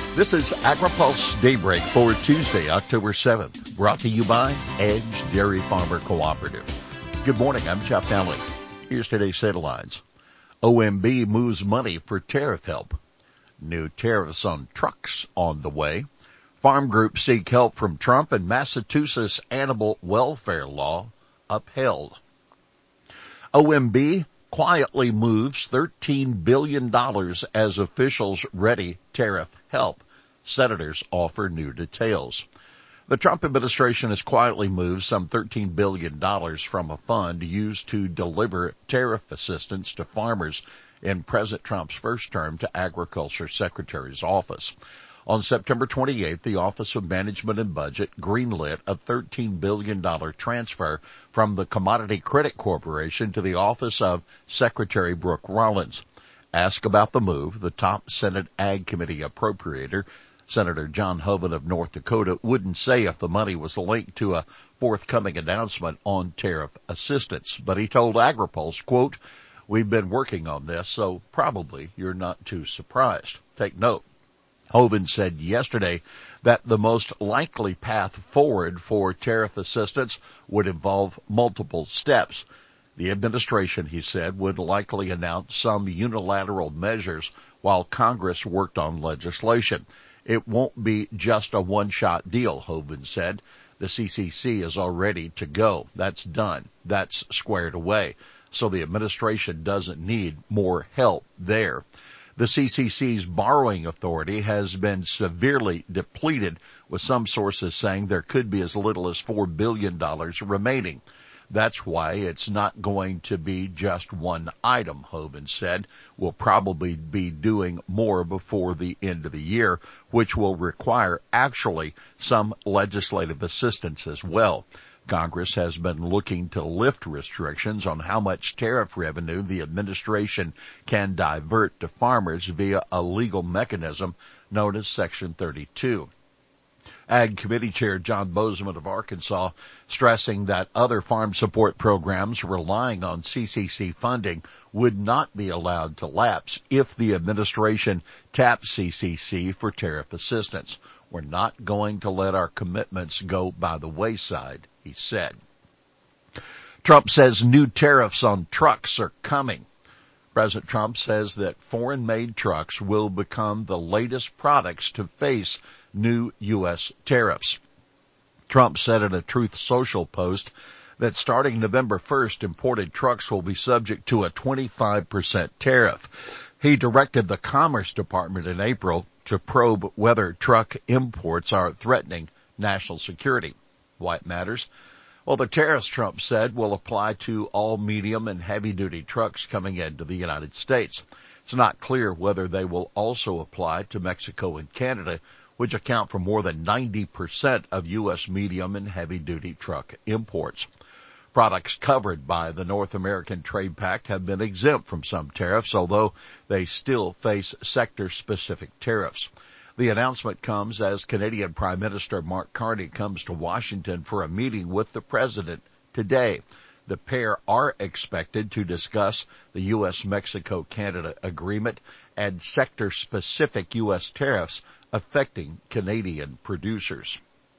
This is AgriPulse Daybreak for Tuesday, October 7th, brought to you by Edge Dairy Farmer Cooperative. Good morning, I'm Jeff Daly. Here's today's headlines. OMB moves money for tariff help. New tariffs on trucks on the way. Farm groups seek help from Trump, and Massachusetts animal welfare law upheld. OMB quietly moves $13 billion as officials ready tariff help. Senators offer new details. The Trump administration has quietly moved some $13 billion from a fund used to deliver tariff assistance to farmers in President Trump's first term to Agriculture Secretary's office. On September 28th, the Office of Management and Budget greenlit a $13 billion transfer from the Commodity Credit Corporation to the Office of Secretary Brooke Rollins. Asked about the move, the top Senate Ag Committee appropriator, Senator John Hoeven of North Dakota, wouldn't say if the money was linked to a forthcoming announcement on tariff assistance. But he told AgriPulse, quote, "We've been working on this, so probably you're not too surprised. Take note." Hoeven said yesterday that the most likely path forward for tariff assistance would involve multiple steps. The administration, he said, would likely announce some unilateral measures while Congress worked on legislation. It won't be just a one-shot deal, Hoeven said. The CCC is all ready to go. That's done. That's squared away. So the administration doesn't need more help there. The CCC's borrowing authority has been severely depleted, with some sources saying there could be as little as $4 billion remaining. That's why it's not going to be just one item, Hoeven said. We'll probably be doing more before the end of the year, which will require actually some legislative assistance as well. Congress has been looking to lift restrictions on how much tariff revenue the administration can divert to farmers via a legal mechanism known as Section 32. Ag Committee Chair John Bozeman of Arkansas stressing that other farm support programs relying on CCC funding would not be allowed to lapse if the administration taps CCC for tariff assistance. We're not going to let our commitments go by the wayside, he said. Trump says new tariffs on trucks are coming. President Trump says that foreign-made trucks will become the latest products to face new U.S. tariffs. Trump said in a Truth Social post that starting November 1st, imported trucks will be subject to a 25% tariff. He directed the Commerce Department in April to probe whether truck imports are threatening national security. Why it matters? Well, the tariffs, Trump said, will apply to all medium and heavy-duty trucks coming into the United States. It's not clear whether they will also apply to Mexico and Canada, which account for more than 90% of U.S. medium and heavy-duty truck imports. Products covered by the North American Trade Pact have been exempt from some tariffs, although they still face sector-specific tariffs. The announcement comes as Canadian Prime Minister Mark Carney comes to Washington for a meeting with the president today. The pair are expected to discuss the U.S.-Mexico-Canada agreement and sector-specific U.S. tariffs affecting Canadian producers.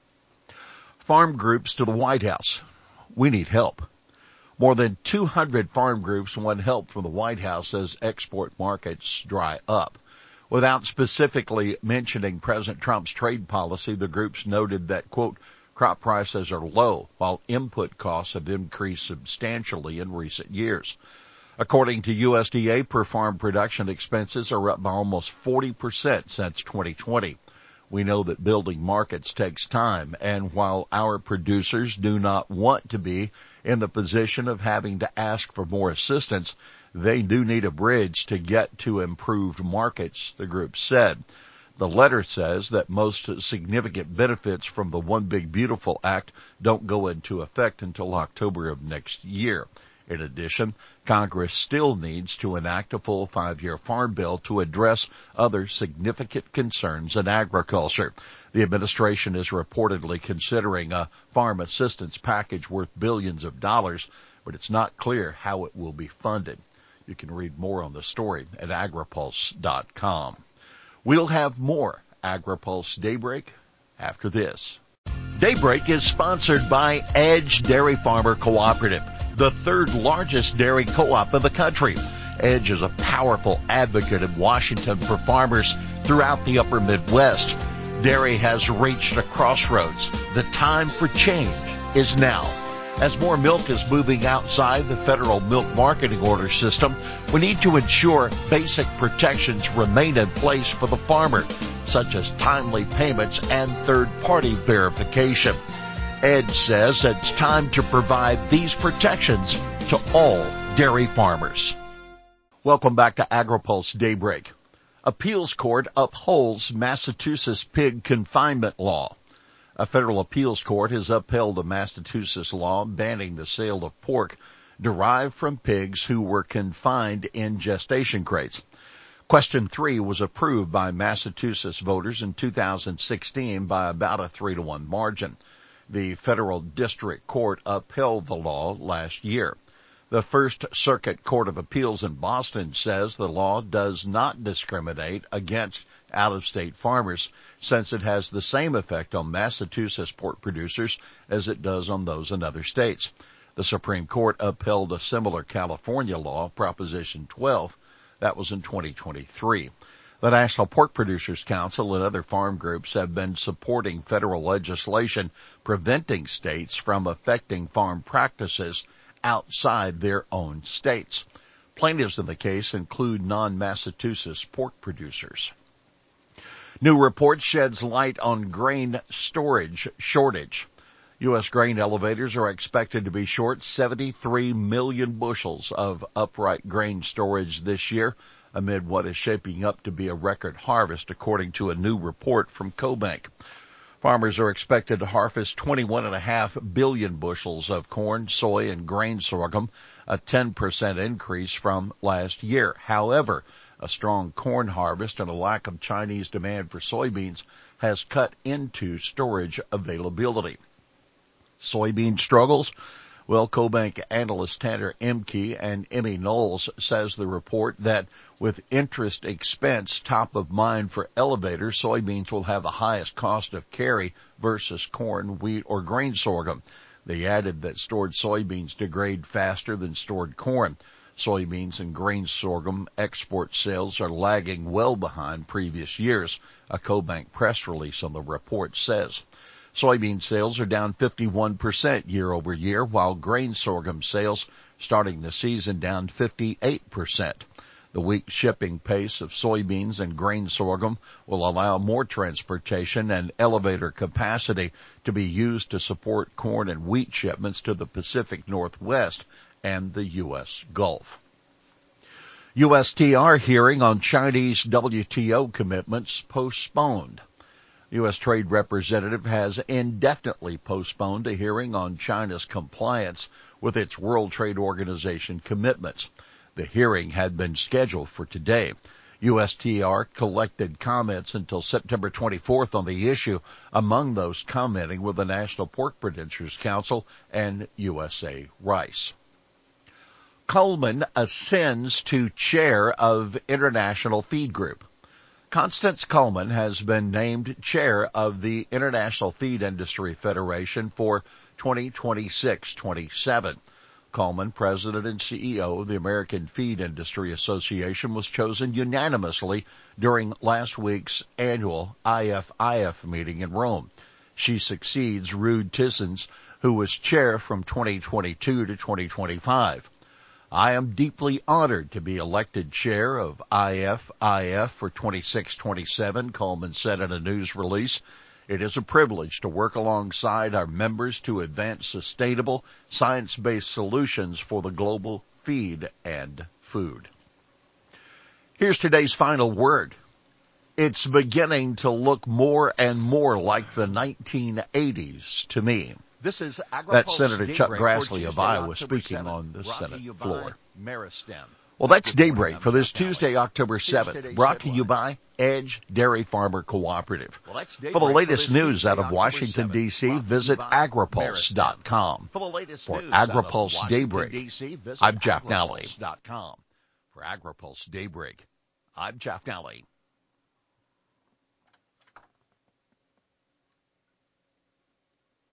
Farm groups to the White House. We need help. More than 200 farm groups want help from the White House as export markets dry up. Without specifically mentioning President Trump's trade policy, the groups noted that, quote, crop prices are low while input costs have increased substantially in recent years. According to USDA, per farm production expenses are up by almost 40% since 2020. We know that building markets takes time, and while our producers do not want to be in the position of having to ask for more assistance, they do need a bridge to get to improved markets, the group said. The letter says that most significant benefits from the One Big Beautiful Act don't go into effect until October of next year. In addition, Congress still needs to enact a full 5-year farm bill to address other significant concerns in agriculture. The administration is reportedly considering a farm assistance package worth billions of dollars, but it's not clear how it will be funded. You can read more on the story at agripulse.com. We'll have more AgriPulse Daybreak after this. Daybreak is sponsored by Edge Dairy Farmer Cooperative, the third largest dairy co-op in the country. Edge is a powerful advocate in Washington for farmers throughout the upper Midwest. Dairy has reached a crossroads. The time for change is now. As more milk is moving outside the federal milk marketing order system, we need to ensure basic protections remain in place for the farmer, such as timely payments and third-party verification. Edge says it's time to provide these protections to all dairy farmers. Welcome back to AgriPulse Daybreak. Appeals court upholds Massachusetts pig confinement law. A federal appeals court has upheld a Massachusetts law banning the sale of pork derived from pigs who were confined in gestation crates. Question 3 was approved by Massachusetts voters in 2016 by about a 3-1 margin. The federal district court upheld the law last year. The First Circuit Court of Appeals in Boston says the law does not discriminate against out-of-state farmers since it has the same effect on Massachusetts pork producers as it does on those in other states. The Supreme Court upheld a similar California law, Proposition 12, that was in 2023. The National Pork Producers Council and other farm groups have been supporting federal legislation preventing states from affecting farm practices outside their own states. Plaintiffs in the case include non-Massachusetts pork producers. New report sheds light on grain storage shortage. U.S. grain elevators are expected to be short 73 million bushels of upright grain storage this year, amid what is shaping up to be a record harvest, according to a new report from CoBank. Farmers are expected to harvest 21.5 billion bushels of corn, soy, and grain sorghum, a 10% increase from last year. However, a strong corn harvest and a lack of Chinese demand for soybeans has cut into storage availability. Soybean struggles? Well, CoBank analyst Tanner Emke and Emmy Knowles says the report that with interest expense top of mind for elevators, soybeans will have the highest cost of carry versus corn, wheat, or grain sorghum. They added that stored soybeans degrade faster than stored corn. Soybeans and grain sorghum export sales are lagging well behind previous years, a CoBank press release on the report says. Soybean sales are down 51% year over year, while grain sorghum sales starting the season down 58%. The weak shipping pace of soybeans and grain sorghum will allow more transportation and elevator capacity to be used to support corn and wheat shipments to the Pacific Northwest and the U.S. Gulf. USTR hearing on Chinese WTO commitments postponed. U.S. Trade Representative has indefinitely postponed a hearing on China's compliance with its World Trade Organization commitments. The hearing had been scheduled for today. USTR collected comments until September 24th on the issue. Among those commenting were the National Pork Producers Council and USA Rice. Coleman ascends to chair of International Feed Group. Constance Coleman has been named chair of the International Feed Industry Federation for 2026-27. Coleman, president and CEO of the American Feed Industry Association, was chosen unanimously during last week's annual IFIF meeting in Rome. She succeeds Ruud Tissens, who was chair from 2022 to 2025. I am deeply honored to be elected chair of IFIF for 26-27, Coleman said in a news release. It is a privilege to work alongside our members to advance sustainable, science-based solutions for the global feed and food. Here's today's final word. It's beginning to look more and more like the 1980s to me. This is That's Senator Chuck Grassley of Iowa speaking on the Senate floor. Well, that's Daybreak for this Tuesday, October 7th, brought to you by Edge Dairy Farmer Cooperative. For the latest news out of Washington, D.C., visit agripulse.com. For AgriPulse Daybreak, I'm Jeff Nally. For AgriPulse Daybreak, I'm Jeff Nally.